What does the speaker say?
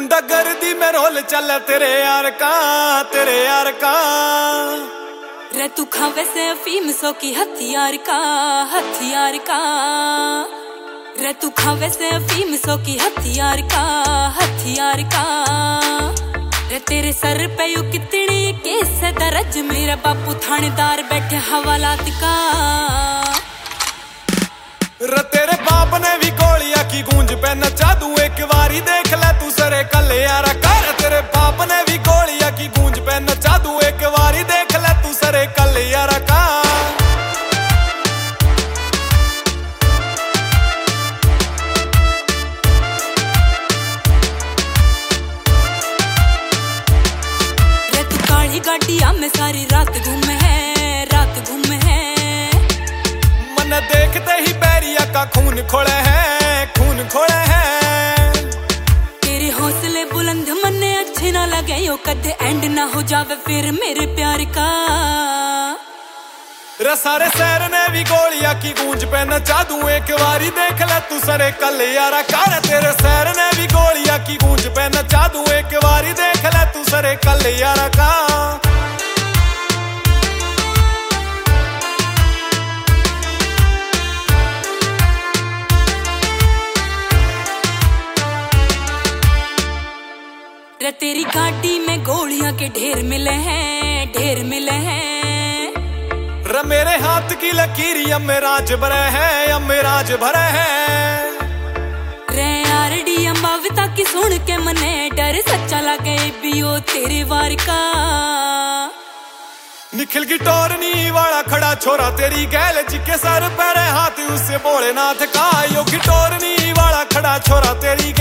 गुंडागर्दी दी में रोल चल तेरे यार का रे तू खावे से अफीम सो की हथियार का रे तू खावे से अफीम सो की हथियार का रे तेरे सर पे यू कितनी केस है दर्ज मेरा बापू थानेदार बैठे हवालात का रे तेरे बाप ने भी गोलियां की गूंज पे नचा दूं एक बारी देख ले तू सरे कल यारा का तेरे बाप ने भी गोलियां की गूंज पे नचा दूं एक बारी देख ले तू सरे कल यारा का रे तू काली गाड़ियां में सारी रात घूमे है मन देखते ही बैरिया का खून खोले है तेरे हौसले बुलंद मन्ने अच्छे ना लगे यो कदे एंड ना हो जावे फिर मेरे प्यार का रे सारे शहर ने भी गोलियां की गूंज पे नचा दूं एक बारी देख ले तू सरे कल यारा का तेरे शहर ने भी गोलियां की गूंज पे नचा दूं एक बारी देख ले तू सरे कल यारा का रे तेरी गाड़ी में गोलियां के ढेर मिले हैं रे मेरे हाथ की लकीर अम्मेराज भरे है रे आरडी अंबाविता की सुन के मने डर सच्चा लगे बियो तेरे वार का निखिल की टोरनी वाला खड़ा छोरा तेरी गैल जिके सर पैरे हाथ उससे भोलेनाथ का यो की टोरनी वाला खड़ा छोरा तेरी